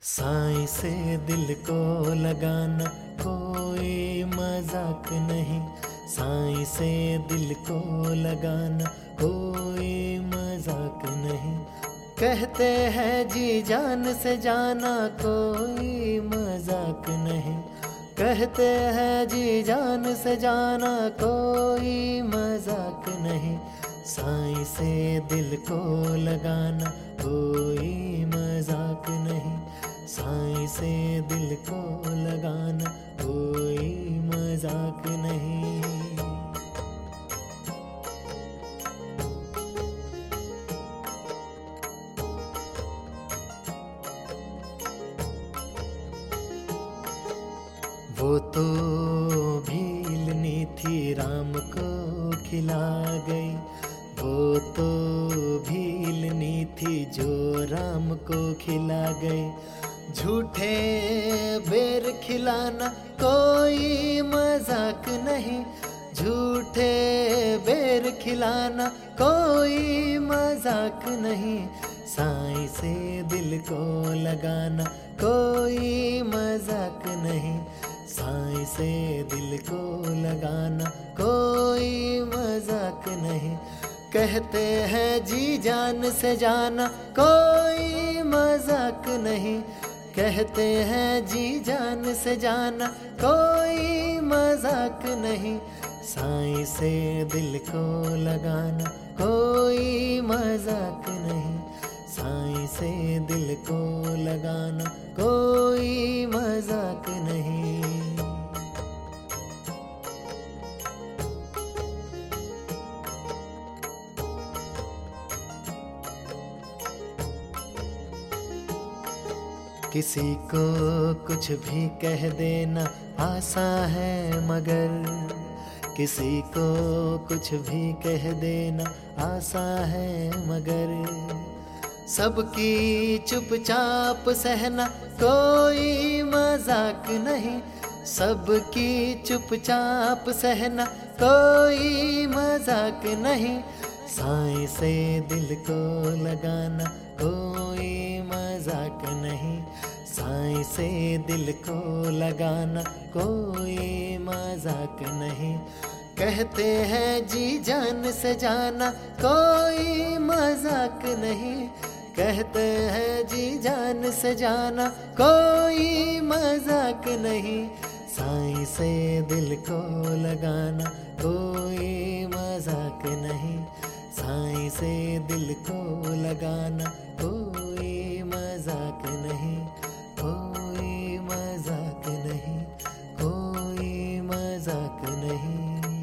साईं से दिल को लगाना कोई मजाक नहीं। साईं से दिल को लगाना कोई मजाक नहीं। कहते हैं जी जान से जाना कोई मजाक नहीं। कहते हैं जी जान से जाना कोई मजाक नहीं। साईं से दिल को लगाना कोई मजाक नहीं। साईं से दिल को लगाना कोई मजाक नहीं। वो तो भीलनी थी राम को खिला गई। वो तो भीलनी थी जो राम को खिला गई। झूठे बेर खिलाना कोई मजाक नहीं। झूठे बेर खिलाना कोई मजाक नहीं। साईं से दिल को लगाना कोई मजाक नहीं। साईं से दिल को लगाना कोई मजाक नहीं। कहते हैं जी जान से जाना कोई मजाक नहीं। कहते हैं जी जान से जाना कोई मजाक नहीं। साईं से दिल को लगाना कोई मजाक नहीं। साईं से दिल को लगाना कोई मजाक नहीं। किसी को कुछ भी कह देना आसा है मगर। किसी को कुछ भी कह देना आसा है मगर। सबकी चुपचाप सहना कोई मजाक नहीं। सबकी चुपचाप सहना कोई मजाक नहीं। साईं से दिल को लगाना कोई मजाक नहीं। साईं से दिल को लगाना कोई मजाक नहीं। कहते हैं जी जान से जाना कोई मजाक नहीं। कहते हैं जी जान से जाना कोई मजाक नहीं। साईं से दिल को लगाना कोई मजाक नहीं। साईं से दिल को लगाना कोई मजाक नहीं। कोई मजाक नहीं। कोई मजाक नहीं।